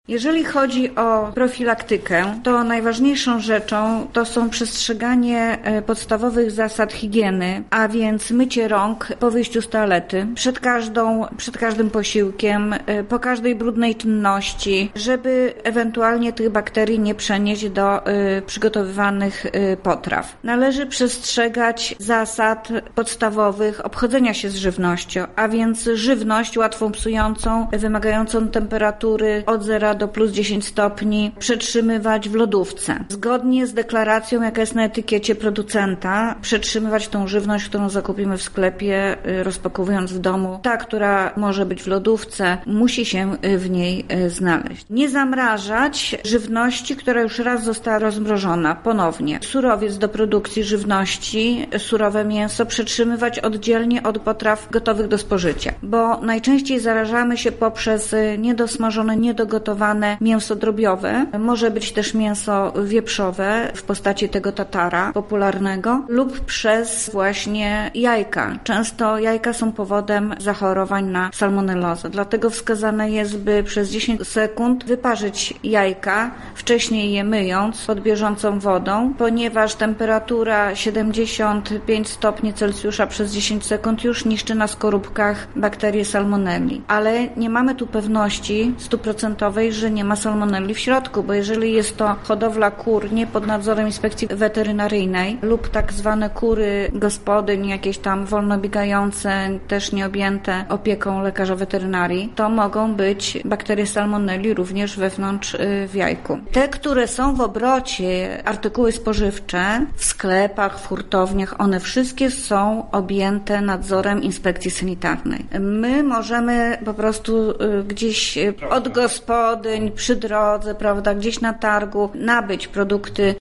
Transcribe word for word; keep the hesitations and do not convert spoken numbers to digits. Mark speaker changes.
Speaker 1: Jeżeli chodzi o profilaktykę, to najważniejszą rzeczą to są przestrzeganie podstawowych zasad higieny, a więc mycie rąk po wyjściu z toalety, przed każdą, przed każdym posiłkiem, po każdej brudnej czynności, żeby ewentualnie tych bakterii nie przenieść do y, przygotowywanych y, potraw. Należy przestrzegać zasad podstawowych obchodzenia się z żywnością, a więc żywność łatwo psującą, wymagającą temperatury od zera do plus dziesięć stopni przetrzymywać w lodówce. Zgodnie z deklaracją, jaka jest na etykiecie producenta, przetrzymywać tą żywność, którą zakupimy w sklepie, rozpakowując w domu. Ta, która może być w lodówce, musi się w niej znaleźć. Nie zamrażać żywności, która już raz została rozmrożona. Ponownie. Surowiec do produkcji żywności, surowe mięso przetrzymywać oddzielnie od potraw gotowych do spożycia, bo najczęściej zarażamy się poprzez niedosmażone, niedogotowane mięso drobiowe. Może być też mięso wieprzowe w postaci tego tatara popularnego lub przez właśnie jajka. Często jajka są powodem zachorowań na salmonellozę. Dlatego wskazane jest, by przez dziesięć sekund wyparzyć jajka, wcześniej je myjąc pod bieżącą wodą, ponieważ temperatura siedemdziesiąt pięć stopni Celsjusza przez dziesięć sekund już niszczy na skorupkach bakterie salmonelli. Ale nie mamy tu pewności stuprocentowej, że nie ma salmonelli w środku, bo jeżeli jest to hodowla kur nie pod nadzorem inspekcji weterynaryjnej lub tak zwane kury gospodyń, jakieś tam wolno biegające, też nieobjęte opieką lekarza weterynarii, to mogą być bakterie salmonelli również wewnątrz w jajku. Te, które są w obrocie, artykuły spożywcze w sklepach, w hurtowniach, one wszystkie są objęte nadzorem inspekcji sanitarnej. My możemy po prostu gdzieś od gospodyń, przy drodze, prawda, gdzieś na targu nabyć produkty